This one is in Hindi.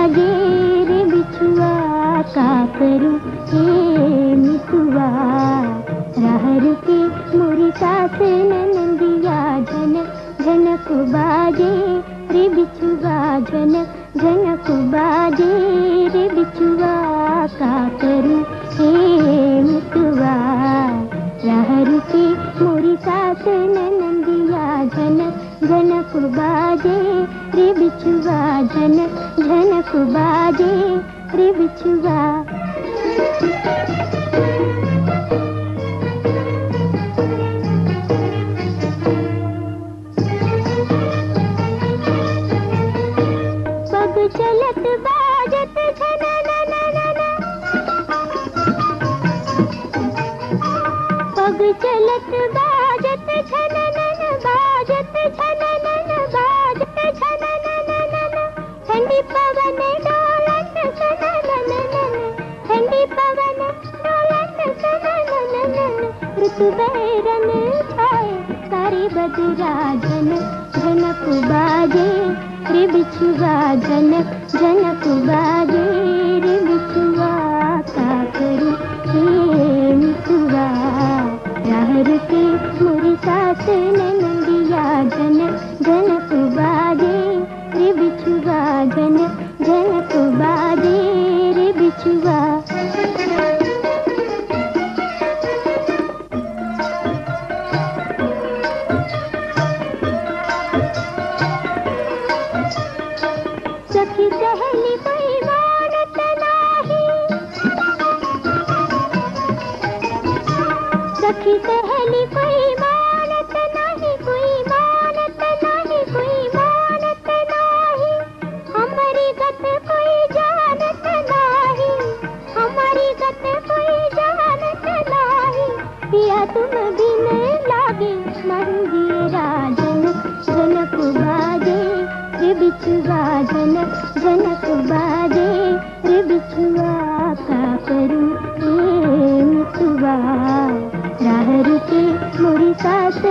बाजे रे बिछुआ का करूं हे मितुआ। राह रुके मोरी सास ननदिया झनक झनक बाजे रे बिछुआ झनक झनक बाजे रे बिछुआ का करूं हे मितुआ। राह रुके मोरी सास ननदिया झनक झनक बाजे रे बिछुआ झनक झनक बाजे रे बिछुआ। पग चलत बाजत झननननन, पग चलत बाजत झननन बाजत झननन बाजत झनननन। ठंडी पवन डोलत सननननन, ठंडी पवन डोलत सननननन। ऋतु बैरन छाए सारे बदरा झनक झनक बाजे रे बिछुआ झनक झनक बाजे रे बिछुआ का करूं हे मितुआ। राह रुके मोरी सास ननदिया झनक झनक बाजे रे बिछुआ झनक झनक बाजे रे बिछुआ। सखी सहेली कोई मानत नाही, सखी सहेली कोई मानत नाही, कोई मानत नाही, कोई मानत नाही। हमारी गत कोई जानत नाही, हमारी गत कोई जानत नाही। पिया तुम बिन लागे मंदिरा झनक झनक बाजे रे बिछुआ झनक झनक बाजे रे बिछुआ का करूं हे मितुआ। राह रुके मोरी सास